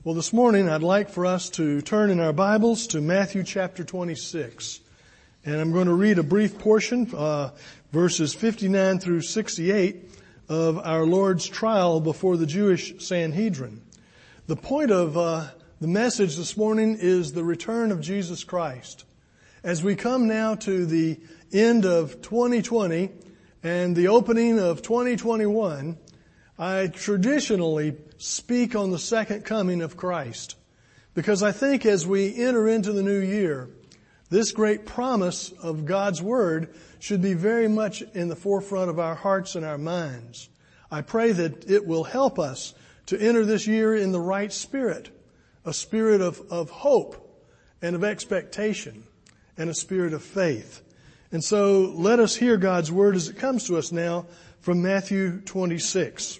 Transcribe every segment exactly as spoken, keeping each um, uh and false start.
Well, this morning I'd like for us to turn in our Bibles to Matthew chapter twenty-six. And I'm going to read a brief portion, uh, verses fifty-nine through sixty-eight of our Lord's trial before the Jewish Sanhedrin. The point of uh, the message this morning is the return of Jesus Christ. As we come now to the end of twenty twenty and the opening of twenty twenty-one, I traditionally speak on the second coming of Christ, because I think as we enter into the new year, this great promise of God's Word should be very much in the forefront of our hearts and our minds. I pray that it will help us to enter this year in the right spirit, a spirit of, of hope and of expectation and a spirit of faith. And so let us hear God's Word as it comes to us now from Matthew twenty-six.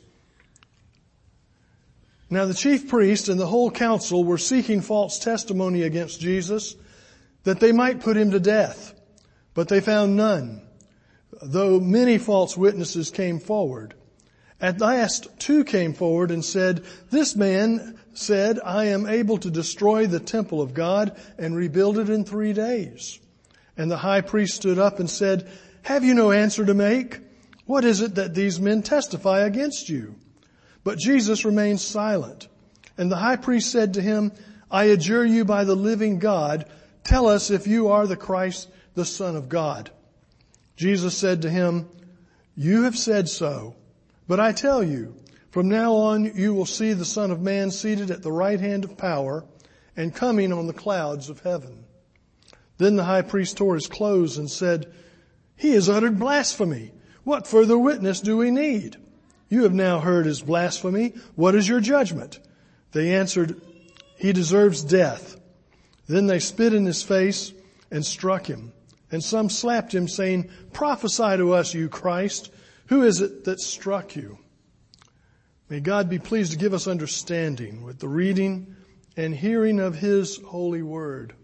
Now the chief priest and the whole council were seeking false testimony against Jesus, that they might put him to death. But they found none, though many false witnesses came forward. At last two came forward and said, "This man said, I am able to destroy the temple of God and rebuild it in three days. And the high priest stood up and said, "Have you no answer to make? What is it that these men testify against you?" But Jesus remained silent. And the high priest said to him, "I adjure you by the living God, tell us if you are the Christ, the Son of God." Jesus said to him, "You have said so. But I tell you, from now on you will see the Son of Man seated at the right hand of power and coming on the clouds of heaven." Then the high priest tore his clothes and said, "He has uttered blasphemy. What further witness do we need? You have now heard his blasphemy. What is your judgment?" They answered, "He deserves death." Then they spit in his face and struck him. And some slapped him, saying, "Prophesy to us, you Christ. Who is it that struck you?" May God be pleased to give us understanding with the reading and hearing of his holy word.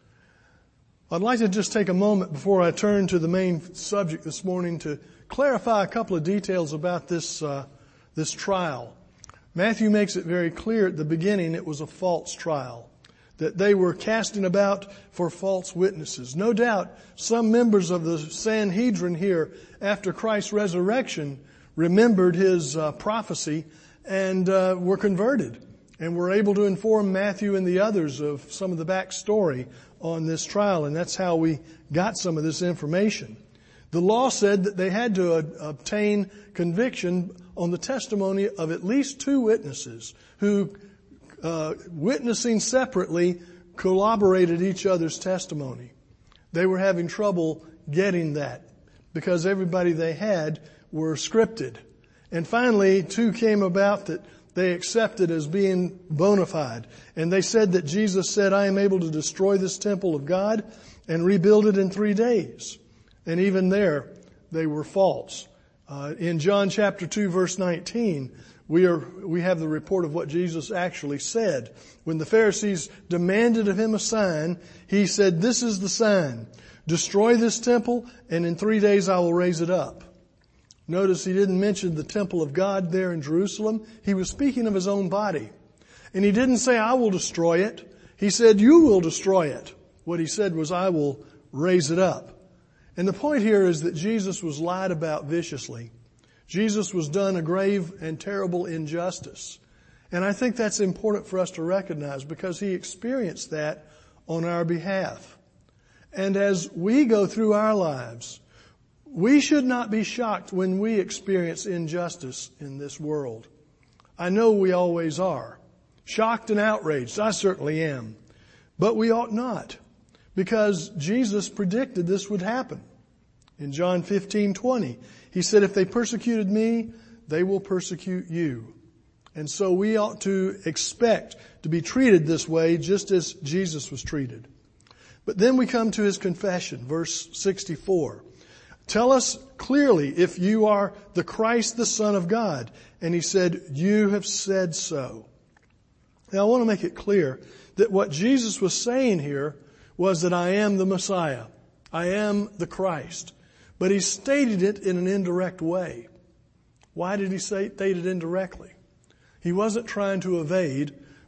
I'd like to just take a moment before I turn to the main subject this morning to clarify a couple of details about this uh, this trial. Matthew makes it very clear at the beginning it was a false trial, that they were casting about for false witnesses. No doubt some members of the Sanhedrin here after Christ's resurrection remembered his uh, prophecy and uh, were converted and were able to inform Matthew and the others of some of the backstory on this trial, and that's how we got some of this information. The law said that they had to uh, obtain conviction on the testimony of at least two witnesses who, uh, witnessing separately, corroborated each other's testimony. They were having trouble getting that because everybody they had were scripted. And finally, two came about that they accepted as being bona fide. And they said that Jesus said, "I am able to destroy this temple of God and rebuild it in three days. And even there, they were false. Uh, in John chapter two, verse nineteen, we are, we have the report of what Jesus actually said. When the Pharisees demanded of him a sign, he said, "This is the sign. Destroy this temple, and in three days I will raise it up." Notice he didn't mention the temple of God there in Jerusalem. He was speaking of his own body. And he didn't say, "I will destroy it." He said, "You will destroy it." What he said was, "I will raise it up." And the point here is that Jesus was lied about viciously. Jesus was done a grave and terrible injustice. And I think that's important for us to recognize because he experienced that on our behalf. And as we go through our lives, we should not be shocked when we experience injustice in this world. I know we always are. Shocked and outraged. I certainly am. But we ought not, because Jesus predicted this would happen. In John fifteen twenty, he said, "If they persecuted me, they will persecute you." And so we ought to expect to be treated this way just as Jesus was treated. But then we come to his confession, verse sixty-four. "Tell us clearly if you are the Christ, the Son of God." And he said, "You have said so." Now I want to make it clear that what Jesus was saying here was that I am the Messiah. I am the Christ. But he stated it in an indirect way. Why did he say, state it indirectly? He wasn't trying to evade,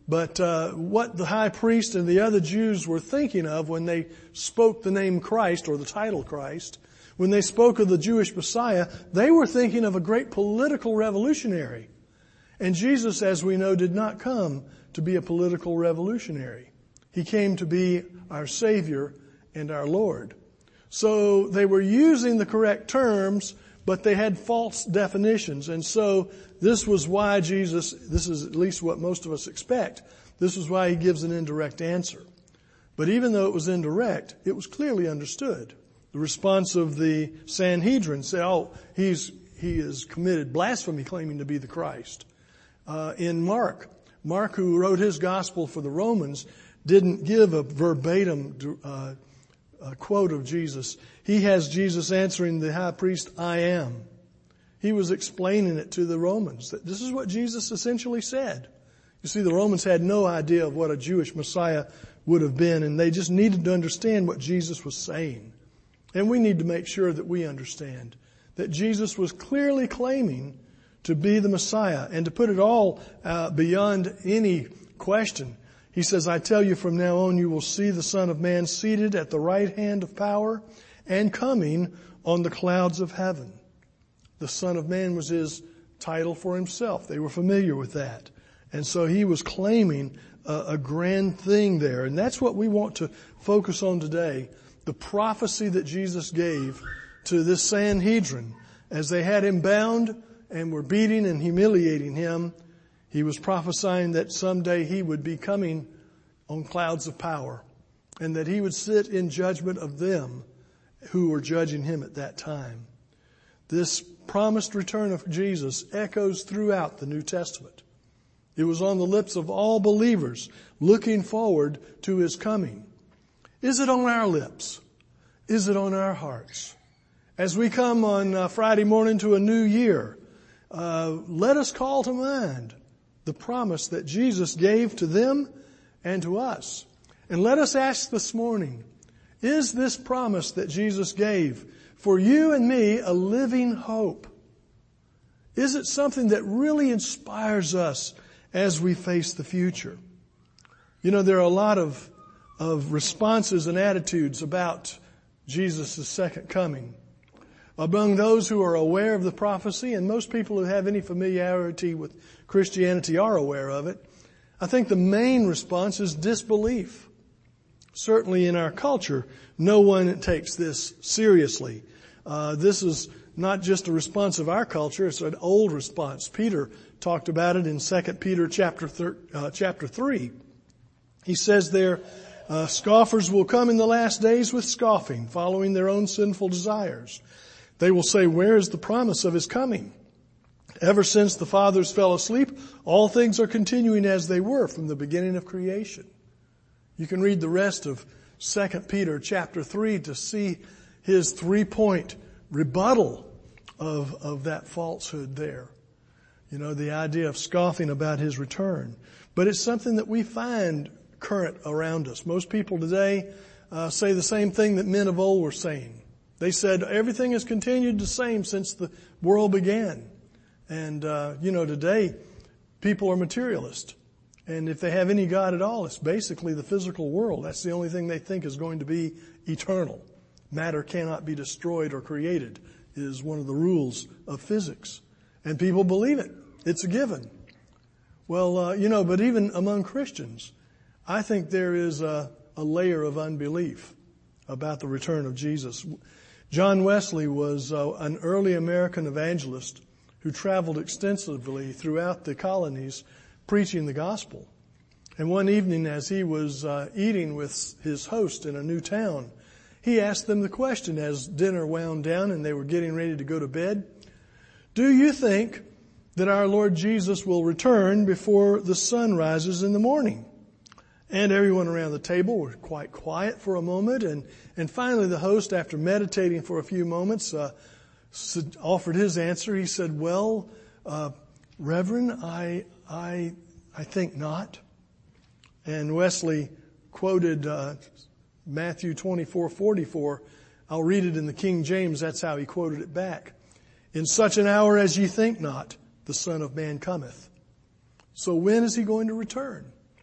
But uh, what the high priest and the other Jews were thinking of when they spoke the name Christ or the title Christ, when they spoke of the Jewish Messiah, they were thinking of a great political revolutionary. And Jesus, as we know, did not come to be a political revolutionary. He came to be our Savior and our Lord. So they were using the correct terms, but they had false definitions. And so this was why Jesus, this is at least what most of us expect, this is why he gives an indirect answer. But even though it was indirect, it was clearly understood. The response of the Sanhedrin said, oh, he's, he has committed blasphemy claiming to be the Christ. Uh, in Mark, Mark, who wrote his gospel for the Romans, didn't give a verbatim uh, a quote of Jesus. He has Jesus answering the high priest, I am. He was explaining it to the Romans, that this is what Jesus essentially said. You see, the Romans had no idea of what a Jewish Messiah would have been, and they just needed to understand what Jesus was saying. And we need to make sure that we understand that Jesus was clearly claiming to be the Messiah. And to put it all uh, beyond any question, he says, I tell you from now on you will see the Son of Man seated at the right hand of power and coming on the clouds of heaven. The Son of Man was his title for himself. They were familiar with that. And so he was claiming a, a grand thing there. And that's what we want to focus on today. The prophecy that Jesus gave to this Sanhedrin as they had him bound and were beating and humiliating him. He was prophesying that someday he would be coming on clouds of power and that he would sit in judgment of them who were judging him at that time. This promised return of Jesus echoes throughout the New Testament. It was on the lips of all believers looking forward to his coming. Is it on our lips? Is it on our hearts? As we come on uh, Friday morning to a new year, uh, let us call to mind the promise that Jesus gave to them and to us. And let us ask this morning, is this promise that Jesus gave for you and me a living hope? Is it something that really inspires us as we face the future? You know, there are a lot of of responses and attitudes about Jesus' second coming. Among those who are aware of the prophecy, and most people who have any familiarity with Christianity are aware of it, I think the main response is disbelief. Certainly in our culture, no one takes this seriously. Uh, this is not just a response of our culture, it's an old response. Peter talked about it in Second Peter chapter, thir- uh, chapter three. He says there, Uh, scoffers will come in the last days with scoffing, following their own sinful desires. They will say, where is the promise of his coming? Ever since the fathers fell asleep, all things are continuing as they were from the beginning of creation. You can read the rest of Second Peter chapter three to see his three-point rebuttal of, of that falsehood there. You know, the idea of scoffing about his return. But it's something that we find current around us. Most people today uh, say the same thing that men of old were saying. They said everything has continued the same since the world began. And, uh, you know, today people are materialist. And if they have any God at all, it's basically the physical world. That's the only thing they think is going to be eternal. Matter cannot be destroyed or created is one of the rules of physics. And people believe it. It's a given. Well, uh, you know, but even among Christians, I think there is a, a layer of unbelief about the return of Jesus. John Wesley was uh, an early American evangelist who traveled extensively throughout the colonies preaching the gospel. And one evening as he was uh, eating with his host in a new town, he asked them the question as dinner wound down and they were getting ready to go to bed. Do you think that our Lord Jesus will return before the sun rises in the morning? And everyone around the table were quite quiet for a moment. And, and finally the host, after meditating for a few moments, uh, offered his answer. He said, well, uh, Reverend, I, I, I think not. And Wesley quoted, uh, Matthew twenty-four forty-four. I'll read it in the King James. That's how he quoted it back. In such an hour as ye think not, the Son of Man cometh. So when is he going to return?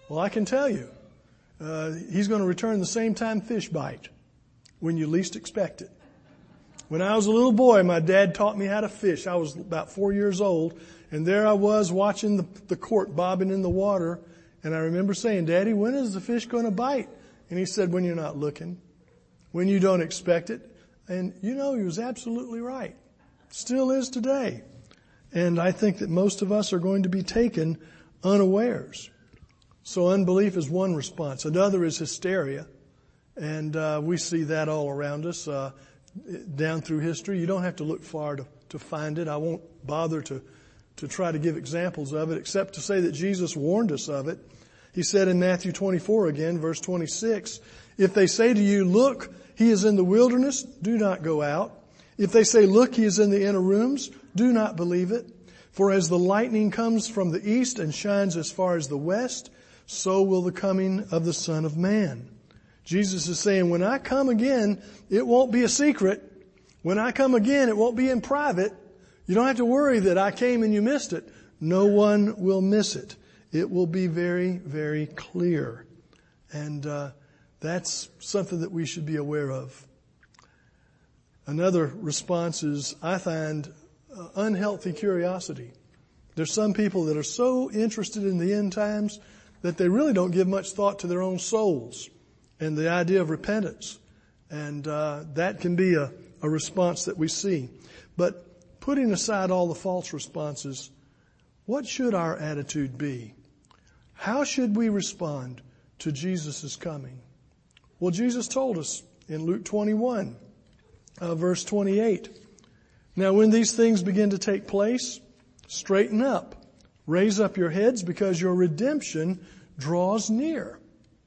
Well, I can tell you, uh, He's going to return the same time fish bite, when you least expect it. When I was a little boy, my dad taught me how to fish. I was about four years old, and there I was watching the, the cork bobbing in the water, and I remember saying, Daddy, when is the fish going to bite? And he said, when you're not looking, when you don't expect it. And you know, he was absolutely right. Still is today. And I think that most of us are going to be taken unawares. So unbelief is one response. Another is hysteria. And uh, we see that all around us. Uh, down through history. You don't have to look far to, to find it. I won't bother to, to try to give examples of it, except to say that Jesus warned us of it. He said in Matthew twenty-four again, verse twenty-six, if they say to you, look, he is in the wilderness, do not go out. If they say, look, he is in the inner rooms, do not believe it. For as the lightning comes from the east and shines as far as the west, so will the coming of the Son of Man. Jesus is saying, when I come again, it won't be a secret. When I come again, it won't be in private. You don't have to worry that I came and you missed it. No one will miss it. It will be very, very clear. And uh, that's something that we should be aware of. Another response is, I find uh, unhealthy curiosity. There's some people that are so interested in the end times that they really don't give much thought to their own souls and the idea of repentance. And uh, that can be a, a response that we see. But putting aside all the false responses, what should our attitude be? How should we respond to Jesus' coming? Well, Jesus told us in Luke twenty-one, uh, verse twenty-eight, now when these things begin to take place, straighten up, raise up your heads because your redemption draws near.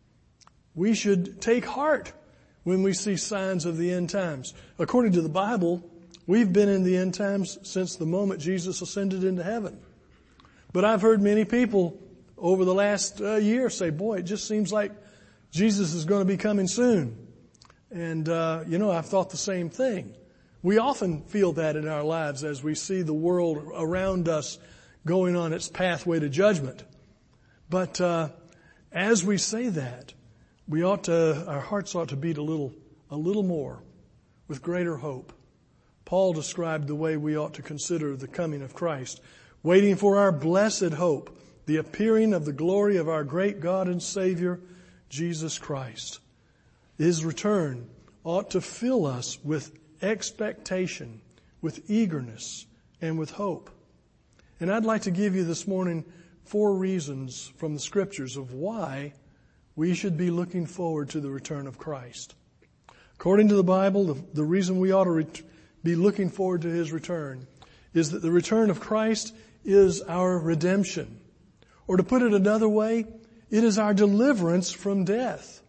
We should take heart when we see signs of the end times. According to the Bible, we've been in the end times since the moment Jesus ascended into heaven. But I've heard many people over the last uh, year say, boy, it just seems like Jesus is going to be coming soon. And, uh, you know, I've thought the same thing. We often feel that in our lives as we see the world around us going on its pathway to judgment. But uh, as we say that, we ought to, our hearts ought to beat a little, a little more with greater hope. Paul described the way we ought to consider the coming of Christ, waiting for our blessed hope, the appearing of the glory of our great God and Savior, Jesus Christ. His return ought to fill us with expectation, with eagerness, and with hope. And I'd like to give you this morning four reasons from the Scriptures of why we should be looking forward to the return of Christ. According to the Bible, the, the reason we ought to ret- be looking forward to His return is that the return of Christ is our redemption. Or to put it another way, it is our deliverance from death.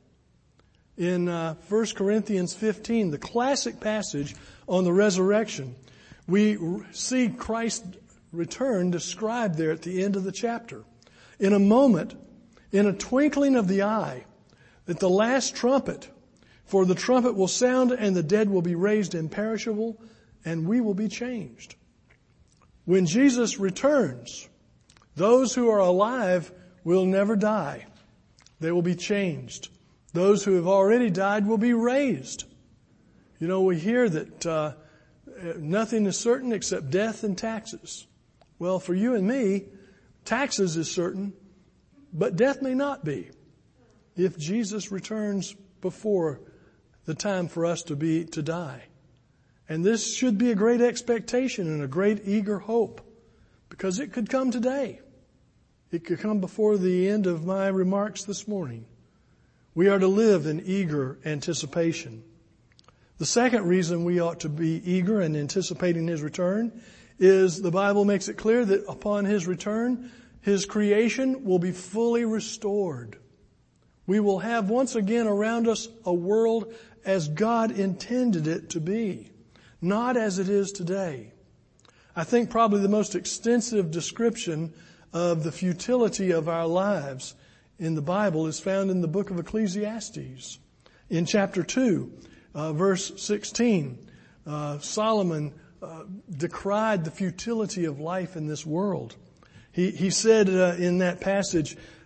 In uh, First Corinthians fifteen, the classic passage on the resurrection, we see Christ's return described there at the end of the chapter. In a moment, in a twinkling of the eye, at the last trumpet, for the trumpet will sound and the dead will be raised imperishable and we will be changed. When Jesus returns, those who are alive will never die. They will be changed. Those who have already died will be raised. You know, we hear that uh, nothing is certain except death and taxes. Well, for you and me, taxes is certain, but death may not be if Jesus returns before the time for us to be to die. And this should be a great expectation and a great eager hope, because it could come today. It could come before the end of my remarks this morning. We are to live in eager anticipation. The second reason we ought to be eager and anticipating His return is the Bible makes it clear that upon His return, His creation will be fully restored. We will have once again around us a world as God intended it to be, not as it is today. I think probably the most extensive description of the futility of our lives in the Bible is found in the book of Ecclesiastes. In chapter two, uh, verse sixteen, uh, Solomon uh, decried the futility of life in this world. He, he said uh, in that passage,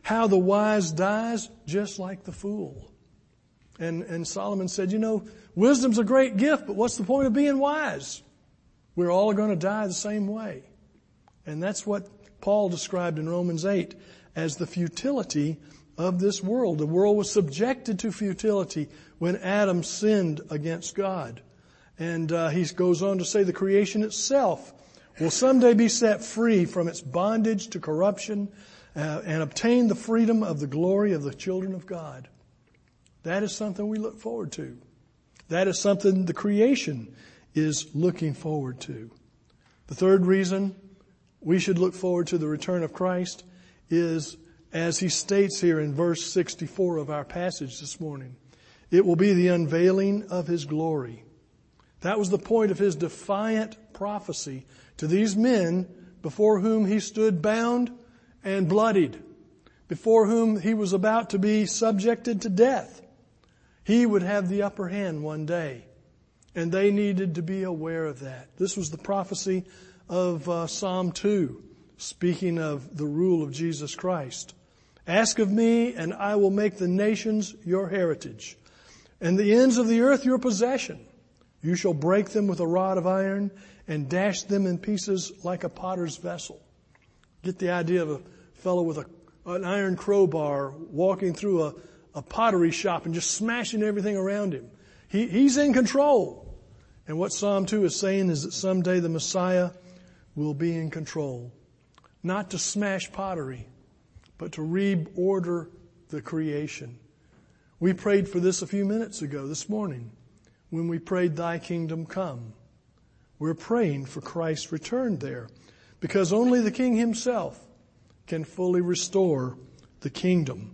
How the wise dies just like the fool. And, and Solomon said, you know, wisdom's a great gift, but what's the point of being wise? We're all going to die the same way. And that's what Paul described in Romans eight as the futility of this world. The world was subjected to futility when Adam sinned against God. And uh, he goes on to say the creation itself will someday be set free from its bondage to corruption uh, and obtain the freedom of the glory of the children of God. That is something we look forward to. That is something the creation is looking forward to. The third reason we should look forward to the return of Christ is, as he states here in verse sixty-four of our passage this morning, it will be the unveiling of his glory. That was the point of his defiant prophecy to these men before whom he stood bound and bloodied, before whom he was about to be subjected to death. He would have the upper hand one day, and they needed to be aware of that. This was the prophecy of uh, Psalm two, speaking of the rule of Jesus Christ. Ask of me, and I will make the nations your heritage, and the ends of the earth your possession. You shall break them with a rod of iron and dash them in pieces like a potter's vessel. Get the idea of a fellow with a, an iron crowbar walking through a, a pottery shop and just smashing everything around him. He, he's in control. And what Psalm two is saying is that someday the Messiah will be in control. Not to smash pottery, but to reorder the creation. We prayed for this a few minutes ago, this morning, when we prayed, Thy kingdom come. We're praying for Christ's return there, because only the King himself can fully restore the kingdom.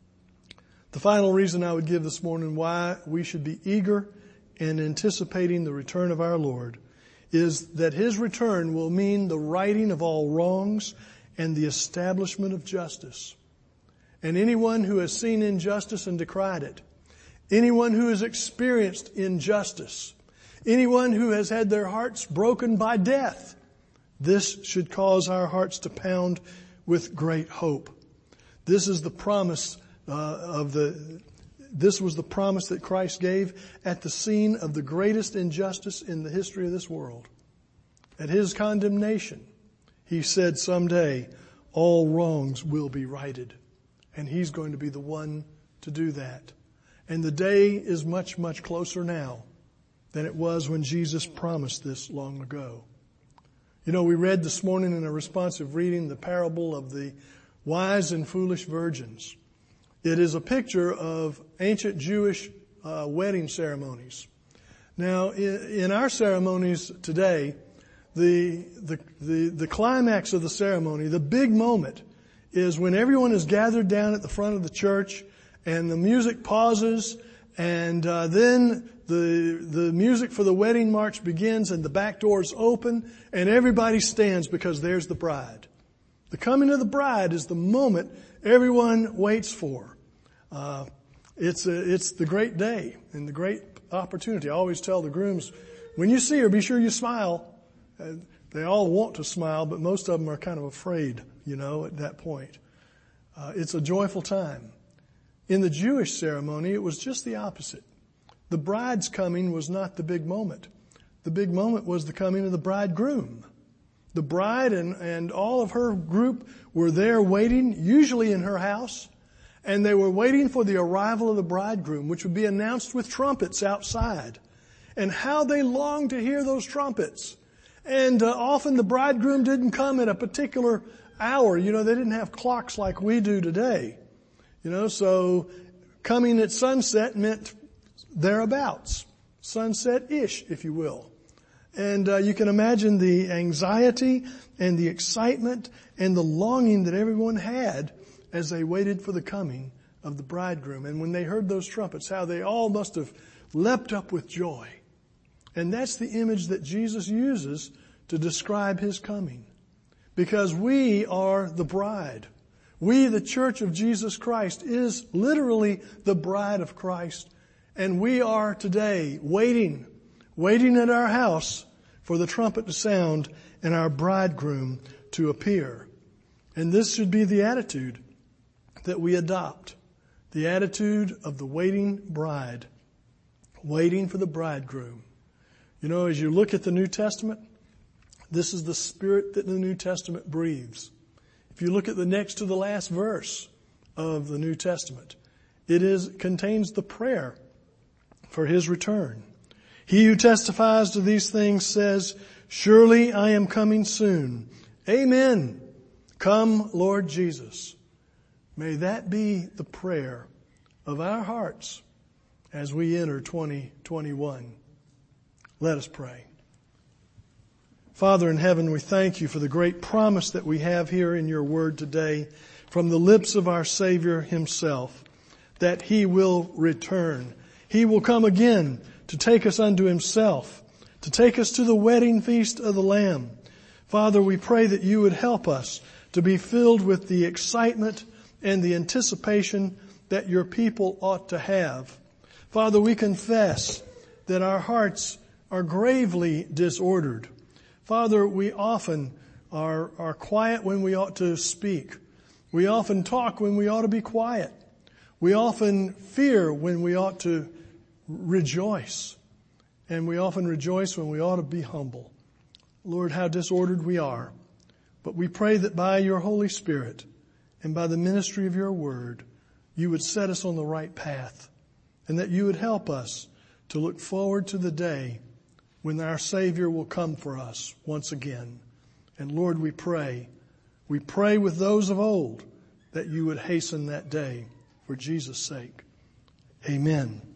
The final reason I would give this morning why we should be eager and anticipating the return of our Lord is that his return will mean the righting of all wrongs and the establishment of justice. And anyone who has seen injustice and decried it, anyone who has experienced injustice, anyone who has had their hearts broken by death, this should cause our hearts to pound with great hope. This is the promise uh, of the, this was the promise that Christ gave at the scene of the greatest injustice in the history of this world. At his condemnation, he said someday all wrongs will be righted. And he's going to be the one to do that. And the day is much, much closer now than it was when Jesus promised this long ago. You know, we read this morning in a responsive reading the parable of the wise and foolish virgins. It is a picture of ancient Jewish uh, wedding ceremonies. Now, in, in our ceremonies today, the, the, the, the climax of the ceremony, the big moment, is when everyone is gathered down at the front of the church and the music pauses, and uh, then the the music for the wedding march begins and the back doors open and everybody stands because there's the bride. The coming of the bride is the moment everyone waits for. Uh, it's a, it's the great day and the great opportunity. I always tell the grooms, when you see her, be sure you smile. Uh, they all want to smile, but most of them are kind of afraid, you know, at that point. Uh, it's a joyful time. In the Jewish ceremony, it was just the opposite. The bride's coming was not the big moment. The big moment was the coming of the bridegroom. The bride and, and all of her group were there waiting, usually in her house, and they were waiting for the arrival of the bridegroom, which would be announced with trumpets outside. And how they longed to hear those trumpets. And uh, often the bridegroom didn't come at a particular hour. You know, they didn't have clocks like we do today. You know, so coming at sunset meant thereabouts. Sunset-ish, if you will. And uh, you can imagine the anxiety and the excitement and the longing that everyone had as they waited for the coming of the bridegroom. And when they heard those trumpets, how they all must have leapt up with joy. And that's the image that Jesus uses to describe his coming. Because we are the bride. We, the Church of Jesus Christ, is literally the bride of Christ. And we are today waiting, waiting at our house for the trumpet to sound and our bridegroom to appear. And this should be the attitude that we adopt the attitude of the waiting bride, waiting for the bridegroom. You know, as you look at the New Testament, this is the spirit that the New Testament breathes. If you look at the next to the last verse of the New Testament, it is contains the prayer for his return. He who testifies to these things says, surely I am coming soon. Amen. Come, Lord Jesus. May that be the prayer of our hearts as we enter twenty twenty-one. Let us pray. Father in heaven, we thank you for the great promise that we have here in your word today from the lips of our Savior himself, that he will return. He will come again to take us unto himself, to take us to the wedding feast of the Lamb. Father, we pray that you would help us to be filled with the excitement and the anticipation that your people ought to have. Father, we confess that our hearts are gravely disordered. Father, we often are, are quiet when we ought to speak. We often talk when we ought to be quiet. We often fear when we ought to rejoice. And we often rejoice when we ought to be humble. Lord, how disordered we are. But we pray that by your Holy Spirit and by the ministry of your word, you would set us on the right path, and that you would help us to look forward to the day when our Savior will come for us once again. And Lord, we pray, we pray with those of old that you would hasten that day for Jesus' sake. Amen.